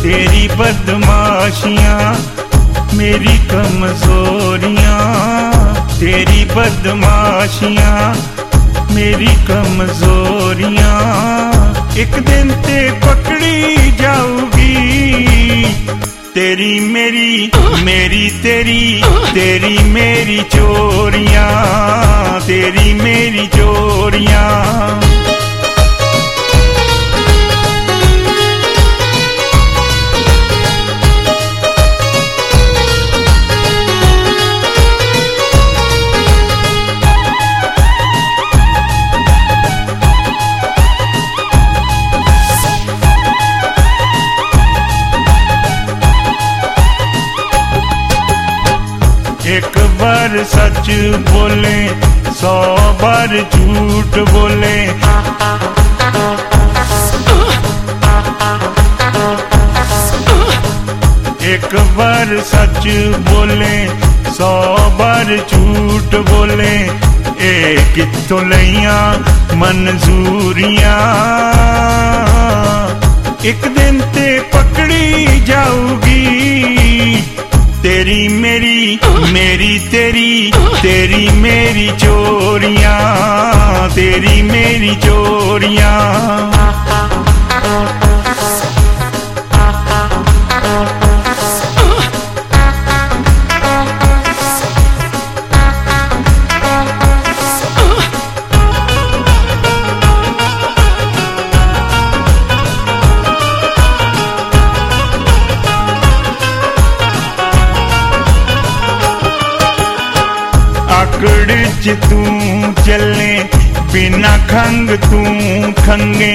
तेरी बदमाशियाँ मेरी कमजोरियाँ, तेरी बदमाशियाँ मेरी कमजोरियाँ, एक दिन ते पकड़ी जाऊगी। तेरी मेरी मेरी तेरी तेरी मेरी चोरियाँ, तेरी मेरी चोरियाँ। एक बार सच बोले 100 बार झूठ बोले, एक बार सच बोले 100 बार झूठ बोले, कित्थों लईयां मंजूरियां, एक दिन ते पकड़ी जाऊगी। तेरी मेरी मेरी तेरी तेरी मेरी चोरियाँ, तेरी मेरी चोरियाँ। आकड़ च तू चले बिना खंग तू खंगे,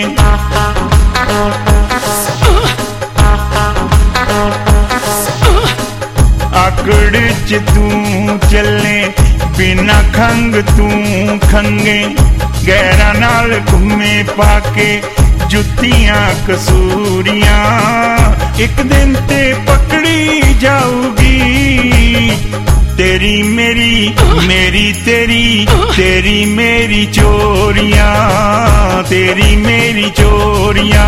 आकड़ च तू चले बिना खंग तू खंगे, गैरा नाल घूमे पाके जुतियां कसूरियां, एक दिन ते पकड़ी जाऊगी। तेरी मेरी मेरी तेरी तेरी मेरी चोरियाँ, तेरी मेरी चोरियाँ।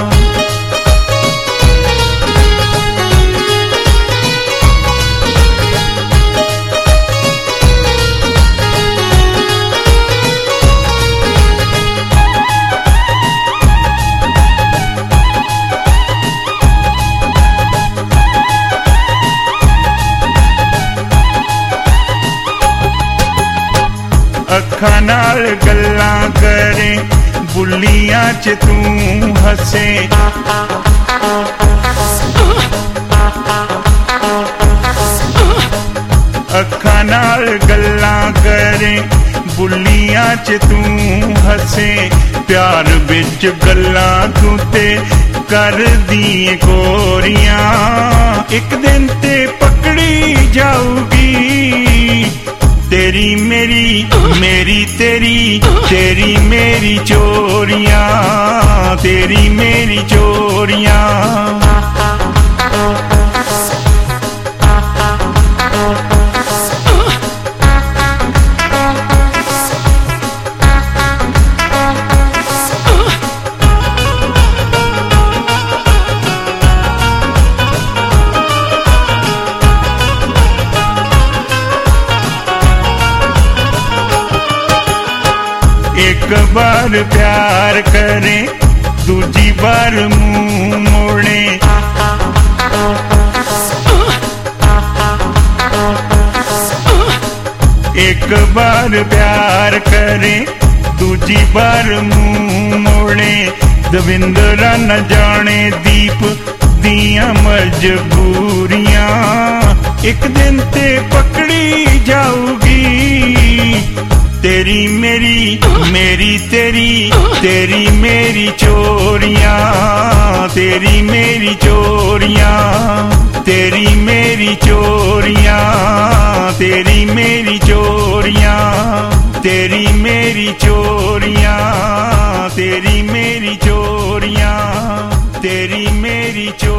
अखां नाल गल्लां करे बुलियां च तू हसे, अखां नाल गल्लां करे बुलियां च तू हसे, प्यार बिच गल्लां तू ते कर दिए गोरियां, एक दिन ते पकड़ी जाऊगी। तेरी मेरी मेरी तेरी तेरी मेरी चोरियाँ, तेरी मेरी चोरियाँ। एक बार प्यार करे दूजी बार मुंह मोड़े, एक बार प्यार करे दूजी बार मुंह मोड़े, दविंदरा न जाने दीप दियां मजबूरियां, एक दिन ते पकड़ी जाऊगी। तेरी मेरी मेरी तेरी तेरी मेरी चोरियाँ, तेरी मेरी चोरियाँ, तेरी मेरी चोरियाँ, तेरी मेरी चोरियाँ, तेरी मेरी चोरियाँ, तेरी मेरी चोरियाँ, तेरी मेरी चोरियाँ।